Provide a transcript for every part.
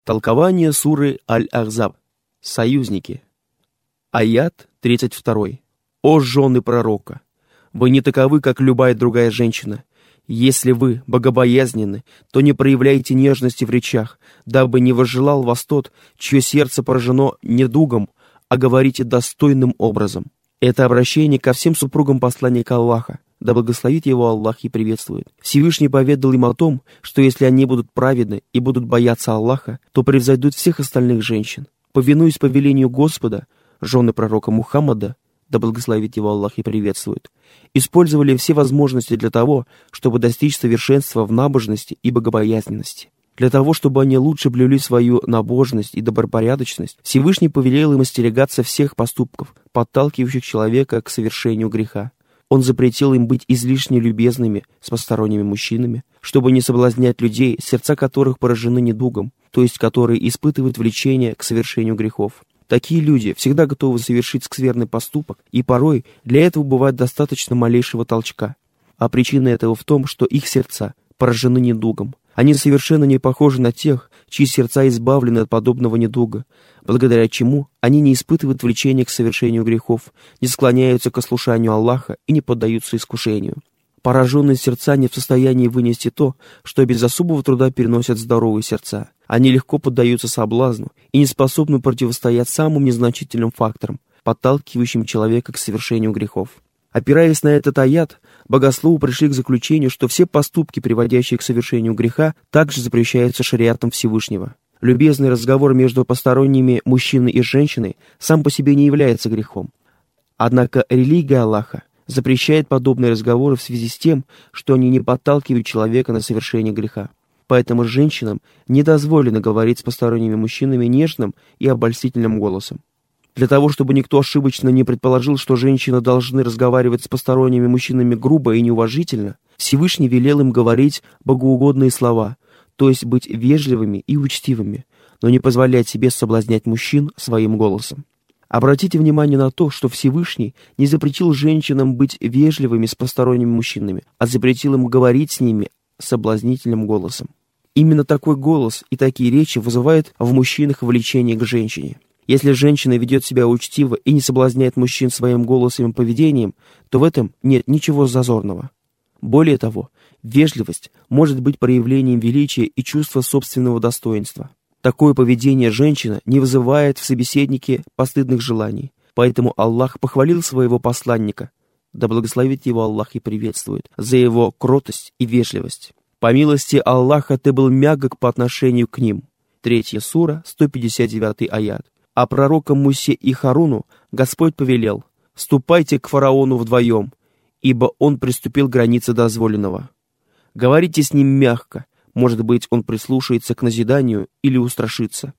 Толкование суры Аль-Ахзаб. Союзники. Аят 32. «О жены пророка! Вы не таковы, как любая другая женщина. Если вы богобоязненны, то не проявляйте нежности в речах, дабы не возжелал вас тот, чье сердце поражено недугом, а говорите достойным образом». Это обращение ко всем супругам посланника Аллаха, да благословит его Аллах и приветствует. Всевышний поведал им о том, что если они будут праведны и будут бояться Аллаха, то превзойдут всех остальных женщин. Повинуясь повелению Господа, жены пророка Мухаммада, да благословит его Аллах и приветствует, использовали все возможности для того, чтобы достичь совершенства в набожности и богобоязненности. Для того, чтобы они лучше блюли свою набожность и добропорядочность, Всевышний повелел им остерегаться всех поступков, подталкивающих человека к совершению греха. Он запретил им быть излишне любезными с посторонними мужчинами, чтобы не соблазнять людей, сердца которых поражены недугом, то есть которые испытывают влечение к совершению грехов. Такие люди всегда готовы совершить скверный поступок, и порой для этого бывает достаточно малейшего толчка. А причина этого в том, что их сердца поражены недугом. Они совершенно не похожи на тех, чьи сердца избавлены от подобного недуга, благодаря чему они не испытывают влечения к совершению грехов, не склоняются к ослушанию Аллаха и не поддаются искушению. Пораженные сердца не в состоянии вынести то, что без особого труда переносят здоровые сердца. Они легко поддаются соблазну и не способны противостоять самым незначительным факторам, подталкивающим человека к совершению грехов. Опираясь на этот аят, богословы пришли к заключению, что все поступки, приводящие к совершению греха, также запрещаются шариатом Всевышнего. Любезный разговор между посторонними мужчиной и женщиной сам по себе не является грехом. Однако религия Аллаха запрещает подобные разговоры в связи с тем, что они не подталкивают человека на совершение греха. Поэтому женщинам не дозволено говорить с посторонними мужчинами нежным и обольстительным голосом. Для того, чтобы никто ошибочно не предположил, что женщины должны разговаривать с посторонними мужчинами грубо и неуважительно, Всевышний велел им говорить богоугодные слова, то есть быть вежливыми и учтивыми, но не позволять себе соблазнять мужчин своим голосом. Обратите внимание на то, что Всевышний не запретил женщинам быть вежливыми с посторонними мужчинами, а запретил им говорить с ними соблазнительным голосом. Именно такой голос и такие речи вызывают в мужчинах влечение к женщине. Если женщина ведет себя учтиво и не соблазняет мужчин своим голосом и поведением, то в этом нет ничего зазорного. Более того, вежливость может быть проявлением величия и чувства собственного достоинства. Такое поведение женщины не вызывает в собеседнике постыдных желаний, поэтому Аллах похвалил своего посланника, да благословит его Аллах и приветствует, за его кротость и вежливость. По милости Аллаха ты был мягок по отношению к ним. 3 сура, 159 аят. А пророкам Мусе и Харуну Господь повелел: «Ступайте к фараону вдвоем, ибо он приступил к границе дозволенного. Говорите с ним мягко, может быть, он прислушается к назиданию или устрашится».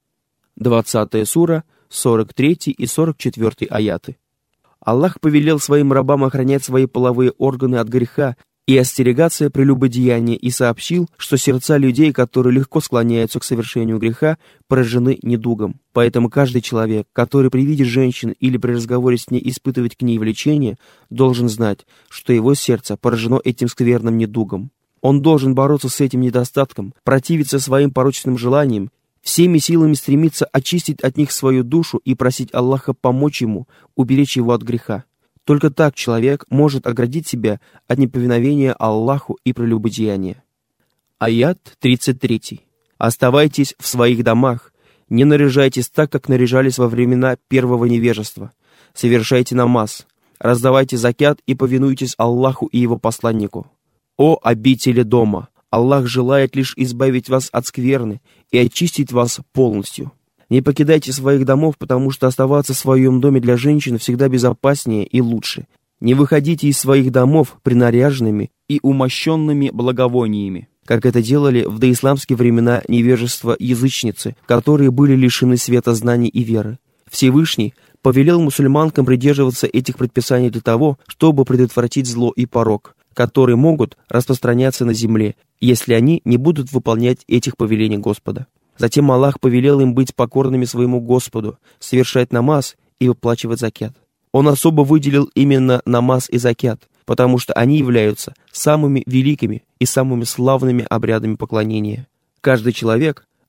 20 сура, 43 и 44 аяты. Аллах повелел своим рабам охранять свои половые органы от греха и остерегаться прелюбодеяния, и сообщил, что сердца людей, которые легко склоняются к совершению греха, поражены недугом. Поэтому каждый человек, который при виде женщины или при разговоре с ней испытывает к ней влечение, должен знать, что его сердце поражено этим скверным недугом. Он должен бороться с этим недостатком, противиться своим порочным желаниям, всеми силами стремиться очистить от них свою душу и просить Аллаха помочь ему, уберечь его от греха. Только так человек может оградить себя от неповиновения Аллаху и прелюбодеяния. Аят 33. «Оставайтесь в своих домах, не наряжайтесь так, как наряжались во времена первого невежества. Совершайте намаз, раздавайте закят и повинуйтесь Аллаху и его посланнику. О обители дома! Аллах желает лишь избавить вас от скверны и очистить вас полностью. Не покидайте своих домов, потому что оставаться в своем доме для женщин всегда безопаснее и лучше. Не выходите из своих домов принаряженными и умощенными благовониями, как это делали в доисламские времена невежества язычницы, которые были лишены света знаний и веры. Всевышний повелел мусульманкам придерживаться этих предписаний для того, чтобы предотвратить зло и порок, которые могут распространяться на земле, если они не будут выполнять этих повелений Господа. Затем Аллах повелел им быть покорными своему Господу, совершать намаз и выплачивать закят. Он особо выделил именно намаз и закят, потому что они являются самыми великими и самыми славными обрядами поклонения. Каждый человек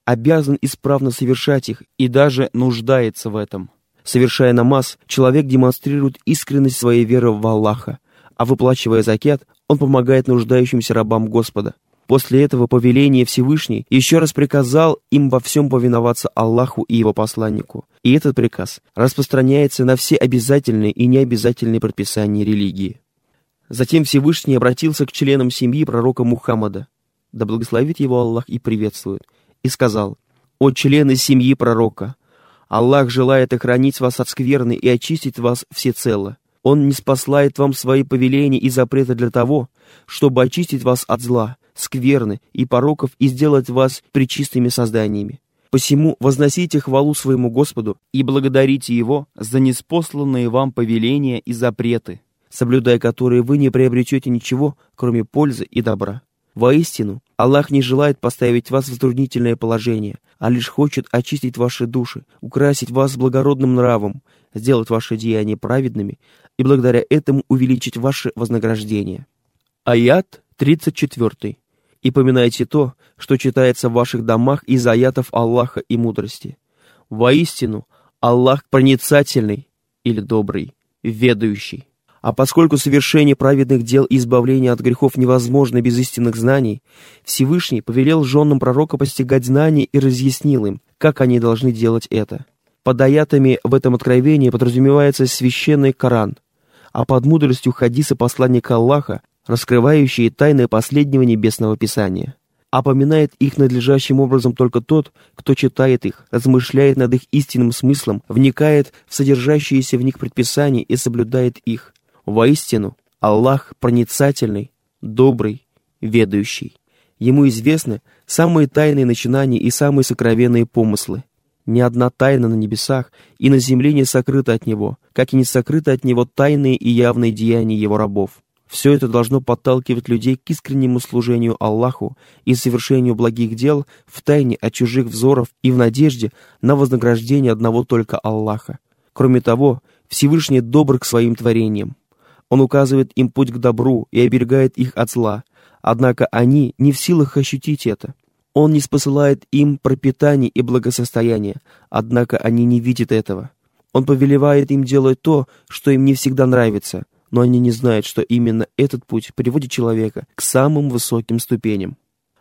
обязан исправно совершать их и даже нуждается в этом. Совершая намаз, человек демонстрирует искренность своей веры в Аллаха, а выплачивая закят, он помогает нуждающимся рабам Господа. После этого повеления Всевышний еще раз приказал им во всем повиноваться Аллаху и его посланнику. И этот приказ распространяется на все обязательные и необязательные предписания религии. Затем Всевышний обратился к членам семьи пророка Мухаммада, да благословит его Аллах и приветствует, и сказал: «О члены семьи пророка! Аллах желает охранить вас от скверны и очистить вас всецело. Он ниспослает вам свои повеления и запреты для того, чтобы очистить вас от зла, скверны и пороков и сделать вас пречистыми созданиями. Посему возносите хвалу своему Господу и благодарите Его за ниспосланные вам повеления и запреты, соблюдая которые вы не приобретете ничего, кроме пользы и добра. Воистину, Аллах не желает поставить вас в затруднительное положение, а лишь хочет очистить ваши души, украсить вас благородным нравом, сделать ваши деяния праведными и благодаря этому увеличить ваше вознаграждение». Аят 34. «И поминайте то, что читается в ваших домах из аятов Аллаха и мудрости. Воистину, Аллах проницательный или добрый, ведающий». А поскольку совершение праведных дел и избавление от грехов невозможно без истинных знаний, Всевышний повелел женам пророка постигать знания и разъяснил им, как они должны делать это. Под аятами в этом откровении подразумевается священный Коран, а под мудростью хадисы посланника Аллаха, раскрывающие тайны последнего небесного писания. А поминает их надлежащим образом только тот, кто читает их, размышляет над их истинным смыслом, вникает в содержащиеся в них предписания и соблюдает их. Воистину, Аллах проницательный, добрый, ведающий. Ему известны самые тайные начинания и самые сокровенные помыслы. Ни одна тайна на небесах и на земле не сокрыта от Него, как и не сокрыты от Него тайные и явные деяния Его рабов. Все это должно подталкивать людей к искреннему служению Аллаху и совершению благих дел в тайне от чужих взоров и в надежде на вознаграждение одного только Аллаха. Кроме того, Всевышний добр к своим творениям. Он указывает им путь к добру и оберегает их от зла, однако они не в силах ощутить это. Он ниспосылает им пропитание и благосостояние, однако они не видят этого. Он повелевает им делать то, что им не всегда нравится, но они не знают, что именно этот путь приводит человека к самым высоким ступеням.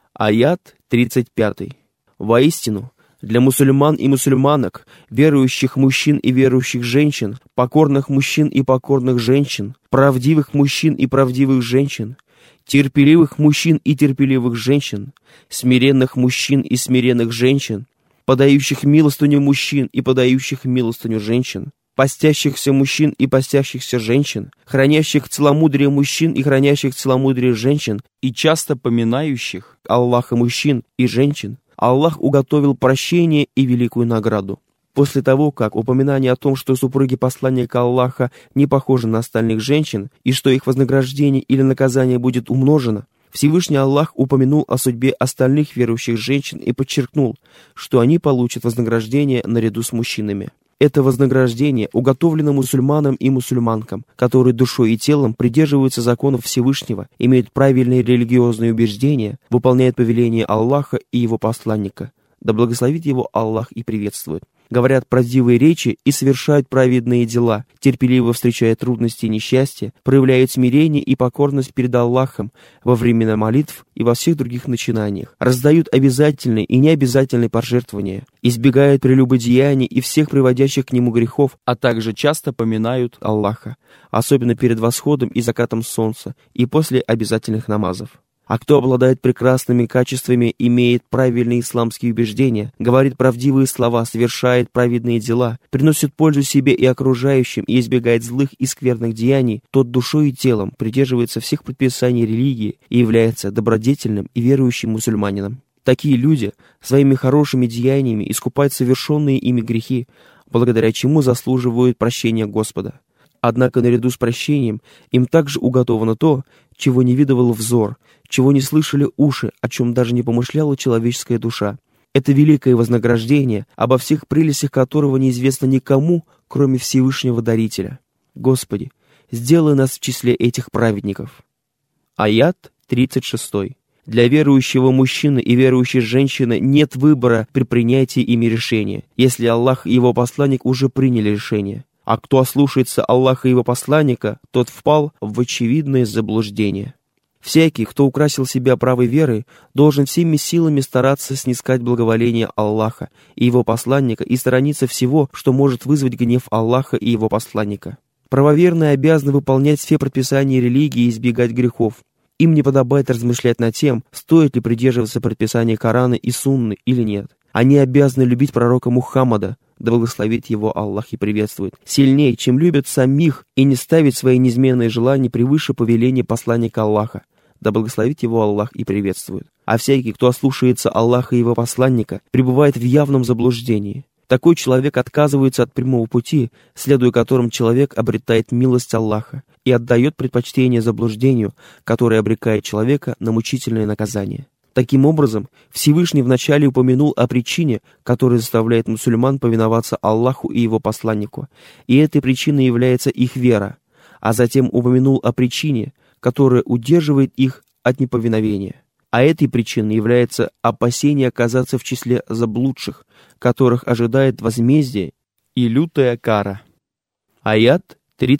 Аят 35. «Воистину, для мусульман и мусульманок, верующих мужчин и верующих женщин, покорных мужчин и покорных женщин, правдивых мужчин и правдивых женщин, терпеливых мужчин и терпеливых женщин, смиренных мужчин и смиренных женщин, подающих милостыню мужчин и подающих милостыню женщин, постящихся мужчин и постящихся женщин, хранящих целомудрие мужчин и хранящих целомудрие женщин, и часто поминающих Аллаха мужчин и женщин, Аллах уготовил прощение и великую награду. После того, как упоминание о том, что супруги посланника Аллаха не похожи на остальных женщин, и что их вознаграждение или наказание будет умножено, Всевышний Аллах упомянул о судьбе остальных верующих женщин и подчеркнул, что они получат вознаграждение наряду с мужчинами. Это вознаграждение уготовлено мусульманам и мусульманкам, которые душой и телом придерживаются законов Всевышнего, имеют правильные религиозные убеждения, выполняют повеления Аллаха и его посланника. Да благословит его Аллах и приветствует. Говорят правдивые речи и совершают праведные дела, терпеливо встречая трудности и несчастья, проявляют смирение и покорность перед Аллахом во времена молитв и во всех других начинаниях, раздают обязательные и необязательные пожертвования, избегают прелюбодеяний и всех приводящих к нему грехов, а также часто поминают Аллаха, особенно перед восходом и закатом солнца и после обязательных намазов. А кто обладает прекрасными качествами, имеет правильные исламские убеждения, говорит правдивые слова, совершает праведные дела, приносит пользу себе и окружающим и избегает злых и скверных деяний, тот душой и телом придерживается всех предписаний религии и является добродетельным и верующим мусульманином. Такие люди своими хорошими деяниями искупают совершенные ими грехи, благодаря чему заслуживают прощения Господа. Однако наряду с прощением им также уготовано то, чего не видывал взор, чего не слышали уши, о чем даже не помышляла человеческая душа. Это великое вознаграждение, обо всех прелестях которого неизвестно никому, кроме Всевышнего Дарителя. Господи, сделай нас в числе этих праведников. Аят 36. Для верующего мужчины и верующей женщины нет выбора при принятии ими решения, если Аллах и его посланник уже приняли решение. А кто ослушается Аллаха и его посланника, тот впал в очевидное заблуждение. Всякий, кто украсил себя правой верой, должен всеми силами стараться снискать благоволение Аллаха и его посланника и сторониться всего, что может вызвать гнев Аллаха и его посланника. Правоверные обязаны выполнять все предписания религии и избегать грехов. Им не подобает размышлять над тем, стоит ли придерживаться предписаний Корана и Сунны или нет. Они обязаны любить пророка Мухаммада, да благословит его Аллах и приветствует, сильнее, чем любят самих, и не ставить свои неизменные желания превыше повеления посланника Аллаха, да благословит его Аллах и приветствует. А всякий, кто ослушается Аллаха и его посланника, пребывает в явном заблуждении. Такой человек отказывается от прямого пути, следуя которым человек обретает милость Аллаха и отдает предпочтение заблуждению, которое обрекает человека на мучительное наказание. Таким образом, Всевышний вначале упомянул о причине, которая заставляет мусульман повиноваться Аллаху и его посланнику, и этой причиной является их вера, а затем упомянул о причине, которая удерживает их от неповиновения. А этой причиной является опасение оказаться в числе заблудших, которых ожидает возмездие и лютая кара. Аят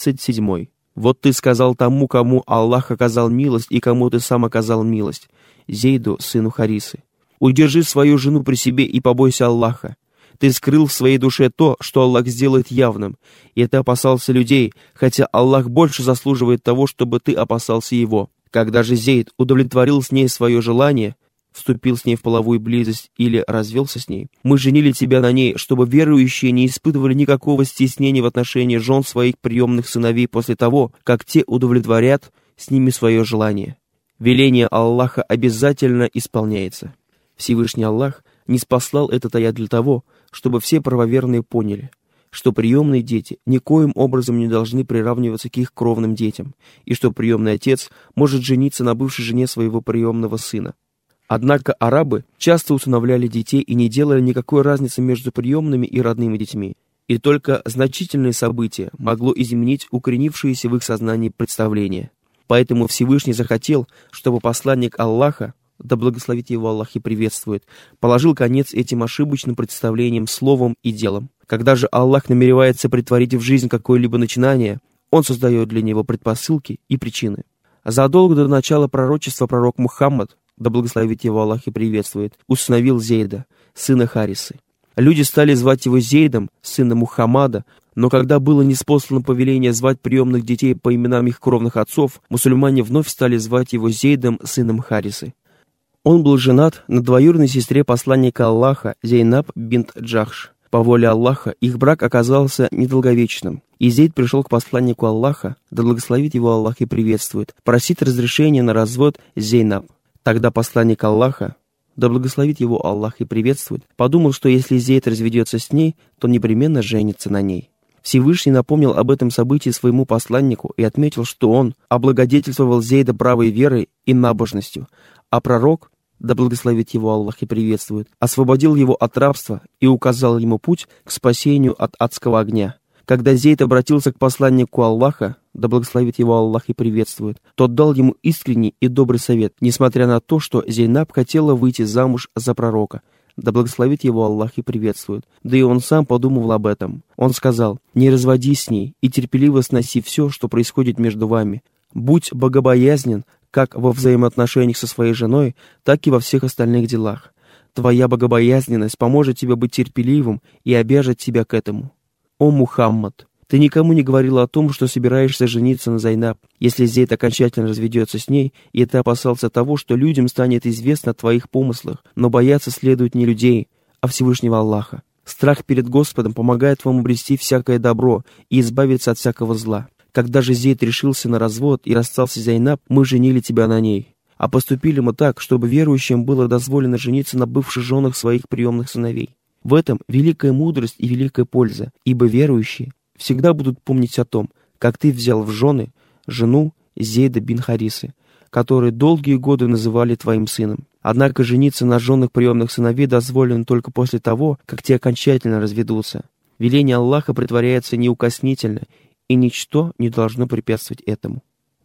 37. «Вот ты сказал тому, кому Аллах оказал милость, и кому ты сам оказал милость, Зейду, сыну Харисы. Удержи свою жену при себе и побойся Аллаха. Ты скрыл в своей душе то, что Аллах сделает явным, и ты опасался людей, хотя Аллах больше заслуживает того, чтобы ты опасался его. Когда же Зейд удовлетворил с ней свое желание, вступил с ней в половую близость или развелся с ней, мы женили тебя на ней, чтобы верующие не испытывали никакого стеснения в отношении жен своих приемных сыновей после того, как те удовлетворят с ними свое желание. Веление Аллаха обязательно исполняется». Всевышний Аллах ниспослал этот аят для того, чтобы все правоверные поняли, что приемные дети никоим образом не должны приравниваться к их кровным детям, и что приемный отец может жениться на бывшей жене своего приемного сына. Однако арабы часто усыновляли детей и не делали никакой разницы между приемными и родными детьми, и только значительное событие могло изменить укоренившиеся в их сознании представления. Поэтому Всевышний захотел, чтобы посланник Аллаха, да благословит его Аллах и приветствует, положил конец этим ошибочным представлениям словом и делом. Когда же Аллах намеревается претворить в жизнь какое-либо начинание, Он создает для него предпосылки и причины. Задолго до начала пророчества пророк Мухаммад, да благословит его Аллах и приветствует, усыновил Зейда, сына Харисы. Люди стали звать его Зейдом, сыном Мухаммада, но когда было ниспослано повеление звать приемных детей по именам их кровных отцов, мусульмане вновь стали звать его Зейдом, сыном Харисы. Он был женат на двоюродной сестре посланника Аллаха Зейнаб бинт Джахш. По воле Аллаха их брак оказался недолговечным, и Зейд пришел к посланнику Аллаха, да благословит его Аллах и приветствует, просить разрешения на развод Зейнаб. Тогда посланник Аллаха, да благословит его Аллах и приветствует, подумал, что если Зейд разведется с ней, то непременно женится на ней. Всевышний напомнил об этом событии своему посланнику и отметил, что он облагодетельствовал Зейда правой верой и набожностью, а пророк, да благословит его Аллах и приветствует, освободил его от рабства и указал ему путь к спасению от адского огня. Когда Зейд обратился к посланнику Аллаха, да благословит его Аллах и приветствует, тот дал ему искренний и добрый совет, несмотря на то, что Зейнаб хотела выйти замуж за пророка, да благословит его Аллах и приветствует. Да и он сам подумывал об этом. Он сказал: «Не разводись с ней и терпеливо сноси все, что происходит между вами. Будь богобоязнен как во взаимоотношениях со своей женой, так и во всех остальных делах. Твоя богобоязненность поможет тебе быть терпеливым и обяжет тебя к этому. О Мухаммад, ты никому не говорил о том, что собираешься жениться на Зайнаб, если Зейд окончательно разведется с ней, и ты опасался того, что людям станет известно о твоих помыслах, но бояться следует не людей, а Всевышнего Аллаха. Страх перед Господом помогает вам обрести всякое добро и избавиться от всякого зла. Когда же Зейд решился на развод и расстался с Зайнаб, мы женили тебя на ней. А поступили мы так, чтобы верующим было дозволено жениться на бывших женах своих приемных сыновей. В этом великая мудрость и великая польза, ибо верующие всегда будут помнить о том, как ты взял в жены жену Зейда бин Харисы, которую долгие годы называли твоим сыном. Однако жениться на женах приемных сыновей дозволено только после того, как те окончательно разведутся. Веление Аллаха претворяется неукоснительно, и ничто не должно препятствовать этому.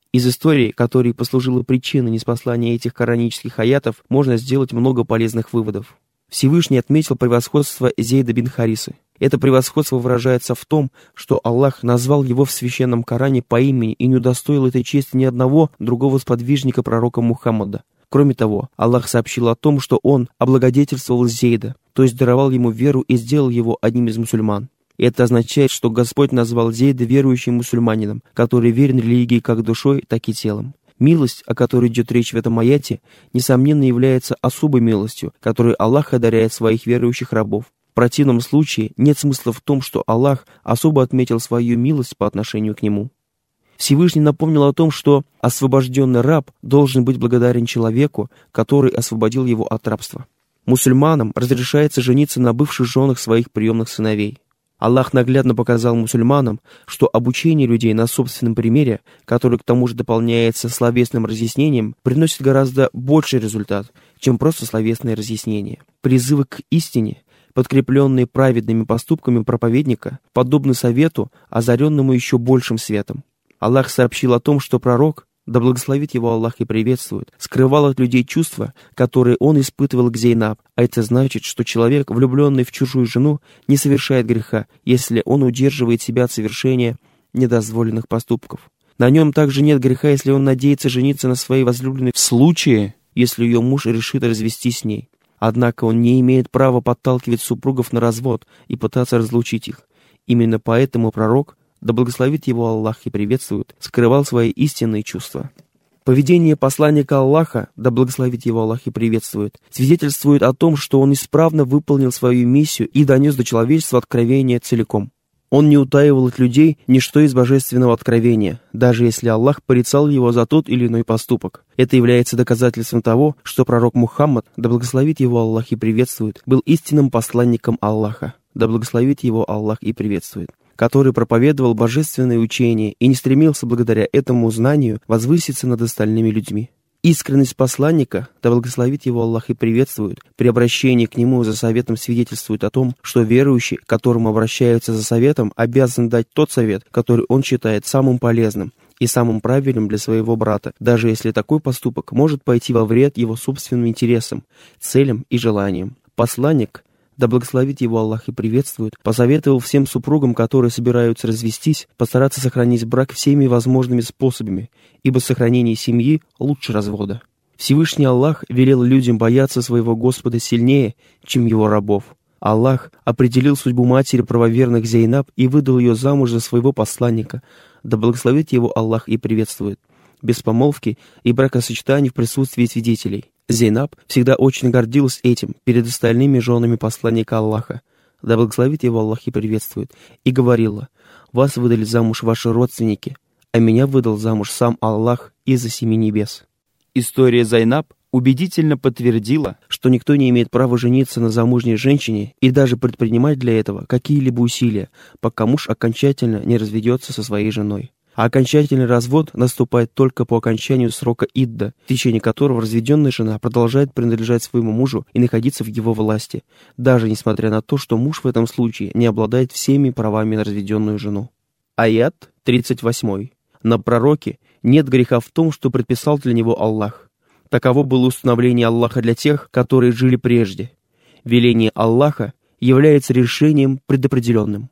Из истории, которая послужила причиной ниспослания этих коранических аятов, можно сделать много полезных выводов. Всевышний отметил превосходство Зейда бин Харисы. Это превосходство выражается в том, что Аллах назвал его в священном Коране по имени и не удостоил этой чести ни одного другого сподвижника пророка Мухаммада. Кроме того, Аллах сообщил о том, что он облагодетельствовал Зейда, то есть даровал ему веру и сделал его одним из мусульман. Это означает, что Господь назвал Зейда верующим мусульманином, который верен религии как душой, так и телом. Милость, о которой идет речь в этом аяте, несомненно является особой милостью, которую Аллах одаряет своих верующих рабов. В противном случае нет смысла в том, что Аллах особо отметил свою милость по отношению к нему. Всевышний напомнил о том, что освобожденный раб должен быть благодарен человеку, который освободил его от рабства. Мусульманам разрешается жениться на бывших женах своих приемных сыновей. Аллах наглядно показал мусульманам, что обучение людей на собственном примере, который к тому же дополняется словесным разъяснением, приносит гораздо больший результат, чем просто словесное разъяснение. Призывы к истине, подкрепленные праведными поступками проповедника, подобны совету, озаренному еще большим светом. Аллах сообщил о том, что пророк, да благословит его Аллах и приветствует, скрывал от людей чувства, которые он испытывал к Зейнаб, а это значит, что человек, влюбленный в чужую жену, не совершает греха, если он удерживает себя от совершения недозволенных поступков. На нем также нет греха, если он надеется жениться на своей возлюбленной в случае, если ее муж решит развестись с ней. Однако он не имеет права подталкивать супругов на развод и пытаться разлучить их. Именно поэтому пророк, да благословит его Аллах и приветствует, скрывал свои истинные чувства. Поведение посланника Аллаха, да благословит его Аллах и приветствует, свидетельствует о том, что он исправно выполнил свою миссию и донес до человечества откровение целиком. Он не утаивал от людей ничто из божественного откровения, даже если Аллах порицал его за тот или иной поступок. Это является доказательством того, что пророк Мухаммад, да благословит его Аллах и приветствует, был истинным посланником Аллаха, да благословит его Аллах и приветствует, который проповедовал божественное учение и не стремился благодаря этому знанию возвыситься над остальными людьми. Искренность посланника, да благословит его Аллах и приветствует, при обращении к нему за советом свидетельствует о том, что верующий, к которому обращаются за советом, обязан дать тот совет, который он считает самым полезным и самым правильным для своего брата, даже если такой поступок может пойти во вред его собственным интересам, целям и желаниям. Посланник, да благословит его Аллах и приветствует, посоветовал всем супругам, которые собираются развестись, постараться сохранить брак всеми возможными способами, ибо сохранение семьи лучше развода. Всевышний Аллах велел людям бояться своего Господа сильнее, чем его рабов. Аллах определил судьбу матери правоверных Зейнаб и выдал ее замуж за своего посланника, да благословит его Аллах и приветствует, без помолвки и бракосочетаний в присутствии свидетелей. Зейнаб всегда очень гордилась этим перед остальными женами посланника Аллаха, да благословит его Аллах и приветствует, и говорила: «Вас выдали замуж ваши родственники, а меня выдал замуж сам Аллах из-за семи небес». История Зейнаб убедительно подтвердила, что никто не имеет права жениться на замужней женщине и даже предпринимать для этого какие-либо усилия, пока муж окончательно не разведется со своей женой. А окончательный развод наступает только по окончанию срока идда, в течение которого разведенная жена продолжает принадлежать своему мужу и находиться в его власти, даже несмотря на то, что муж в этом случае не обладает всеми правами на разведенную жену. Аят 38. На пророке нет греха в том, что предписал для него Аллах. Таково было установление Аллаха для тех, которые жили прежде. Веление Аллаха является решением предопределенным.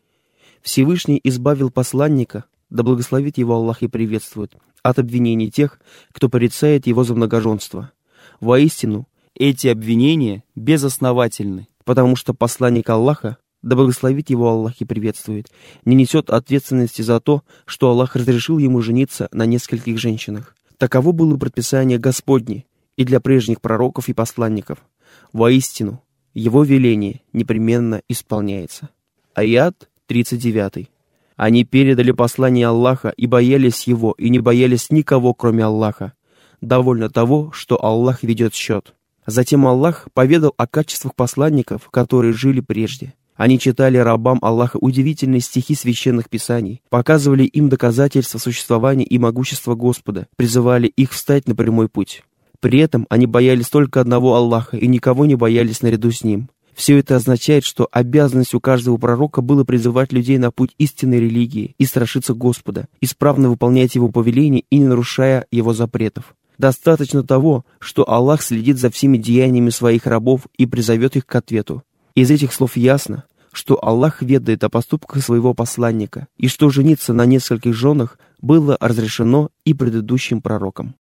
Всевышний избавил посланника, да благословит его Аллах и приветствует, от обвинений тех, кто порицает его за многоженство. Воистину, эти обвинения безосновательны, потому что посланник Аллаха, да благословит его Аллах и приветствует, не несет ответственности за то, что Аллах разрешил ему жениться на нескольких женщинах. Таково было предписание Господне и для прежних пророков и посланников. Воистину, его веление непременно исполняется. Аят 39. Они передали послание Аллаха и боялись его, и не боялись никого, кроме Аллаха. Довольно того, что Аллах ведет счет. Затем Аллах поведал о качествах посланников, которые жили прежде. Они читали рабам Аллаха удивительные стихи священных писаний, показывали им доказательства существования и могущества Господа, призывали их встать на прямой путь. При этом они боялись только одного Аллаха и никого не боялись наряду с ним. Все это означает, что обязанность у каждого пророка было призывать людей на путь истинной религии и страшиться Господа, исправно выполнять Его повеления и не нарушая Его запретов. Достаточно того, что Аллах следит за всеми деяниями своих рабов и призовет их к ответу. Из этих слов ясно, что Аллах ведает о поступках своего посланника и что жениться на нескольких женах было разрешено и предыдущим пророкам.